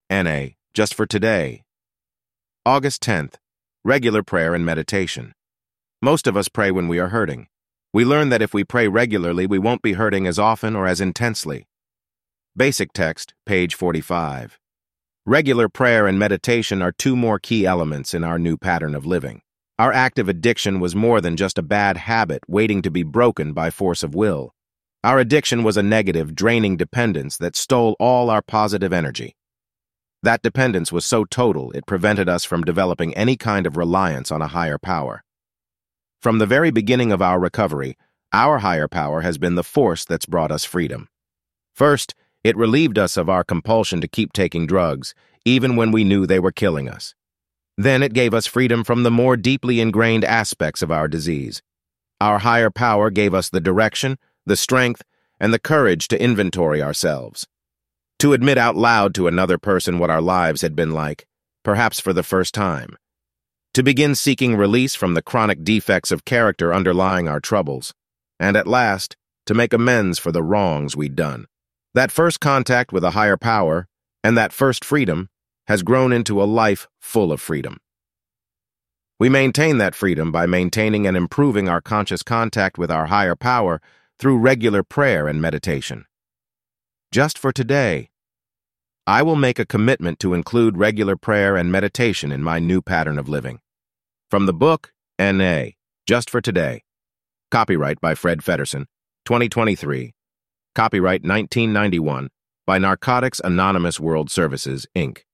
NA, just for today. August 10th, regular prayer and meditation. Most of us pray when we are hurting. We learn that if we pray regularly, we won't be hurting as often or as intensely. Basic text, page 45. Regular prayer and meditation are two more key elements in our new pattern of living. Our active addiction was more than just a bad habit waiting to be broken by force of will. Our addiction was a negative, draining dependence that stole all our positive energy. That dependence was so total it prevented us from developing any kind of reliance on a higher power. From the very beginning of our recovery, our higher power has been the force that's brought us freedom. First, it relieved us of our compulsion to keep taking drugs, even when we knew they were killing us. Then it gave us freedom from the more deeply ingrained aspects of our disease. Our higher power gave us the direction, the strength, and the courage to inventory ourselves. To admit out loud to another person what our lives had been like, perhaps for the first time. To begin seeking release from the chronic defects of character underlying our troubles. And at last, to make amends for the wrongs we'd done. That first contact with a higher power, and that first freedom, has grown into a life full of freedom. We maintain that freedom by maintaining and improving our conscious contact with our higher power through regular prayer and meditation. Just for today, I will make a commitment to include regular prayer and meditation in my new pattern of living. From the book, N.A., Just for Today. Copyright by Fred Feddersen, 2023. Copyright 1991 by Narcotics Anonymous World Services, Inc.